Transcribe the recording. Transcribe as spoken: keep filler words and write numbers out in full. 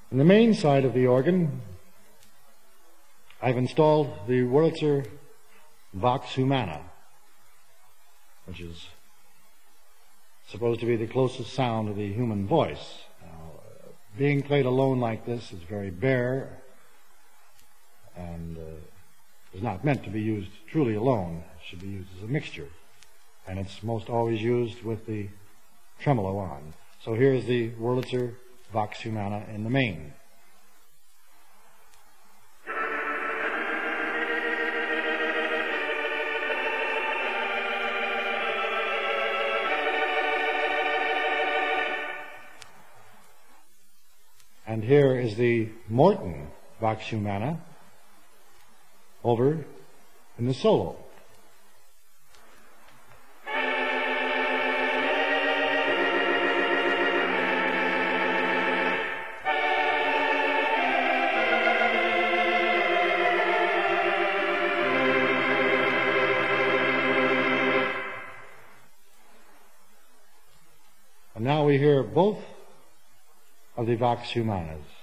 In the main side of the organ, I've installed the Wurlitzer Vox Humana, which is supposed to be the closest sound to the human voice. Now, uh, being played alone like this is very bare and uh, is not meant to be used truly alone. It should be used as a mixture. And it's most always used with the tremolo on. So here's the Wurlitzer Vox Humana in the main. And here is the Morton Vox Humana over in the solo. And now we hear both of the Vox Humanas.